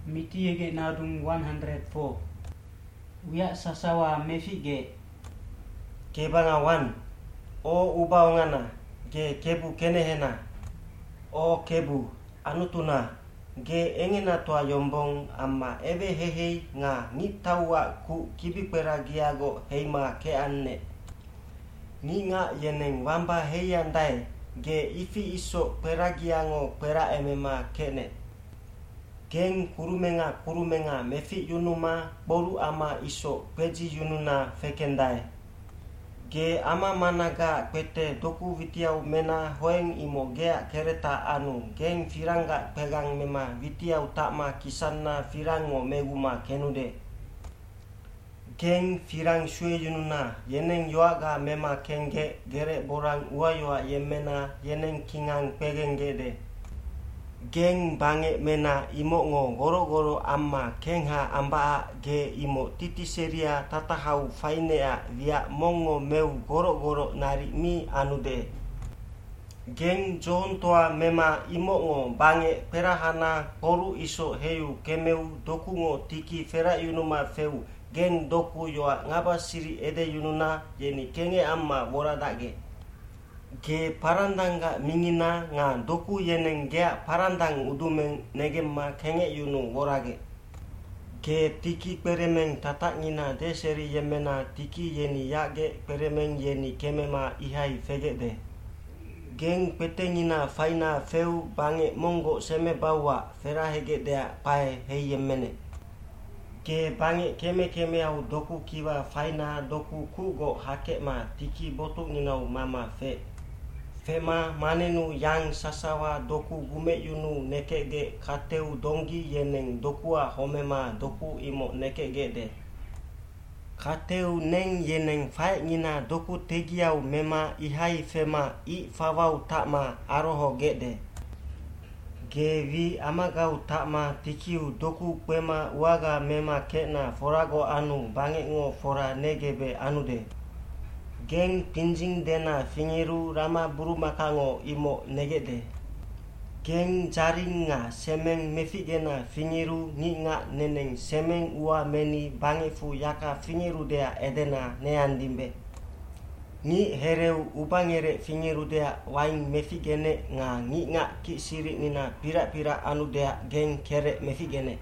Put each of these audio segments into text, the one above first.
Mitiege nadung 104. Wia sasawa mefige. Kebangawan. O ubaongana. Ge kebu kenehena. O kebu. Anutuna. Ge engena toa yombong amma ebe hehei nga ngitawa ku kibipera giago heima ke anne. Ni nga yeneng wamba heiandai. Ge ifi iso peragiango pera emema kene. Geng kurumenga mefi yunuma boru ama iso peji yununa fekendai. Ge ama managa pete doku vitiau mena hoeng imo gea kereta anu geng firanga pegang mema vitiau takma kisanna firango meguma kenude. Geng firang shue yununa yeneng yoaga mema kenge gere borang uayoa yemena yeneng kingang pegengede. Geng bange mena imo ngo goro-goro amma kengha ambaa ge imo titi seria tatahau fainea via mongo meu goro-goro nari mi anude. Geng jontoa mema imo ngo bange perahana koru iso heyu kemeu doku ngo tiki fera yunuma feu geng doku yoa ngaba siri ede yununa yeni kenge amma woradage. Ge parandanga mingina nga doku yeneng gea parandang udumeng negemma kenge yunu worage. Ge tiki peremeng tatak ngina deseri yemena tiki yeni yage peremeng yeni kemema ihai fegede. Geng petengina faina feu bange mongo seme bawa ferahegedea pae hei yemene. Ge bange keme au doku kiwa faina doku kugo hakema tiki botu nginau mama fe. Fema manenu yang sasawa doku gume yunu nekege kateu dongi yeneng dokua homema doku imo nekege de. Kateu neng yeneng fae ngina doku tegiau mema ihai fema I fawau takma aroho gede. Ge vi amagau takma tikiu doku pema uaga mema kena forago anu bange ngo fora negebe anude. Geng pinjing dena fingiru rama buru makango imo negede. Geng jaring nga semeng mefigena fingiru ni nga neneng semeng ua meni bangefu yaka fingiru dea edena neandimbe. Ni hereu ubangere fingiru dea waing mefigene nga ni nga ki siri nina pira-pira anu dea geng kere mefigene.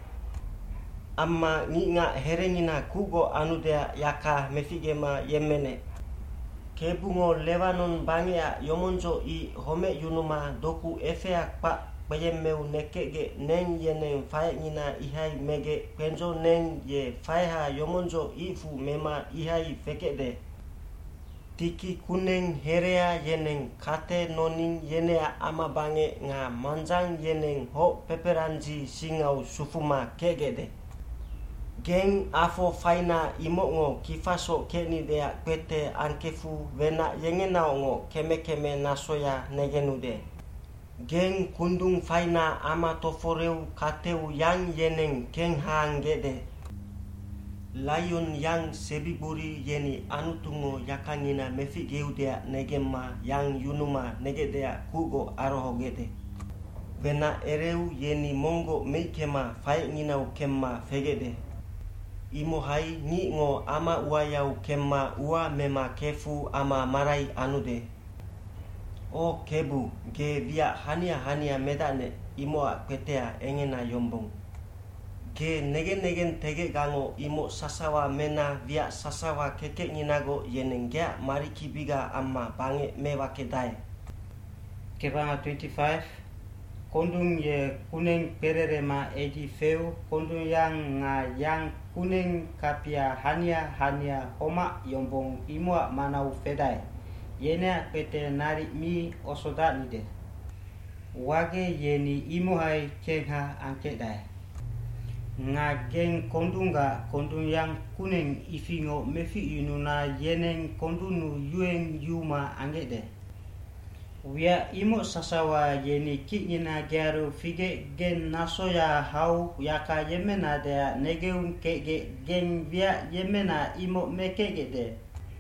Amma ni nga herengina kugo anu dea yaka mefigema yemene. Kebungo Lebanon bangea yomonjo I home yunuma doku efeak pa bayemeu nekege neng yeneng fae ngina ihai mege penjo neng ye faeha yomonjo ifu mema ihai fekede. Tiki kuneng herea yeneng kate noning yenea ama bange nga manjang yeneng ho peperanji singau sufuma kegede. Geng afo faina imo ngo kifaso keni dea pete ankefu vena yengena ngo keme nasoya negenude. Geng kundung faina ama toforeu kateu yang yeneng keng haangede. Lion yang sebiburi yeni anutungo yakangina mefigeudea negemma yang yunuma negedea kugo arohogede. Vena ereu yeni mongo meikema fae nginau kemma fegede. Imo hai ni ngo ama uayau kemma ua mema kefu ama marai anude. O kebu ge via hania medane imo petea engena yombong. Ge negen tege gango imo sasawa mena via sasawa keke nginago yeneng gea mariki biga ama bange mewakedai. Kebanga 25. Kondung ye kuneng pererema edi feu kondung yang nga yang kuneng kapia hania homa yombong imua manau fedai. Yena pete nari mi osoda nide. Wage yeni imuhai kengha angkedai. Nga geng kondung yang kuneng ifingo mefi inuna yeneng kondunu yueng yuma angede. Wia imo sasawa yeni kikina geru fige gen nasoya hau yaka yemena dea negeun kege gen via yemena imo mekege de.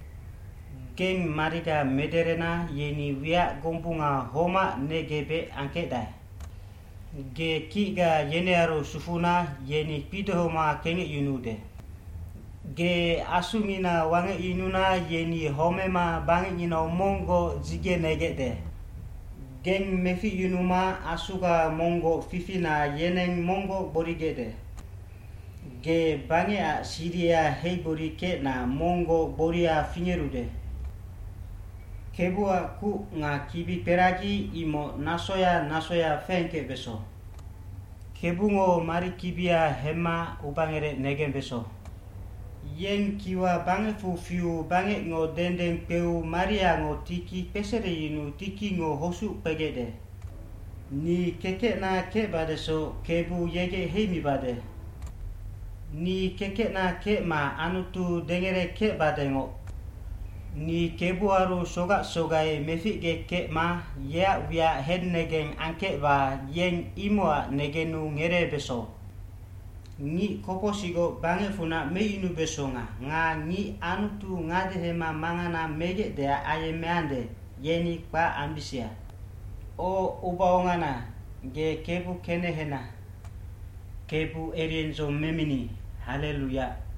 Gen marida mederena yeni wia gombunga homa negebe angkedai. ge kiga yenearu sufuna yeni pitohoma kenge yunude ge asungina wange inuna yeni homema bange ina mongo zige negede geng mefi yunuma asuga mongo fifina yeneng mongo borigede ge bange a siria heiborike na mongo boria fingerude kebua ku nga kibi peragi imo nasoya fenke beso kebungo mari kibia hema ubangere negen beso yen kiwa bange fufiu bange ngo dendeng peu maria ngo tiki pesere inu tiki ngo hosu pegede ni keke na ke badeso kebu yege heimi bade ni keke na ke ma anutu dengere ke badengo ni kebu aru soga mefi ge ke ma ya wia hen negen anke ba yen imwa negenu ngere beso ni koposigo bange funa me inu besonga nga ni anutu ngade hema mangana mege de aye meande yeni kwa ambisia o ubaongana ge kebu kenehena kebu erienzo memini haleluya.